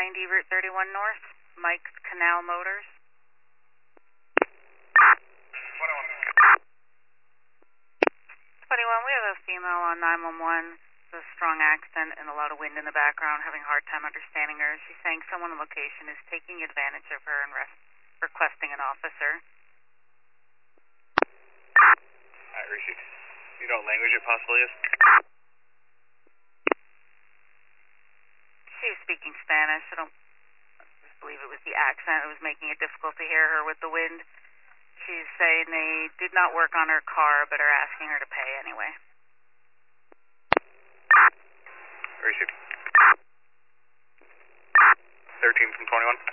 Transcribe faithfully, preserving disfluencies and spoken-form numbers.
ninety Route thirty-one North, Mike's Canal Motors. twenty-one, we have a female on nine one one with a strong accent and a lot of wind in the background, having a hard time understanding her. She's saying someone on location is taking advantage of her and rest, requesting an officer. Alright, received. You know what language it possibly is? She was speaking Spanish. I don't believe it was the accent. It was making it difficult to hear her with the wind. She's saying they did not work on her car, but are asking her to pay anyway. Received. thirteen from twenty-one.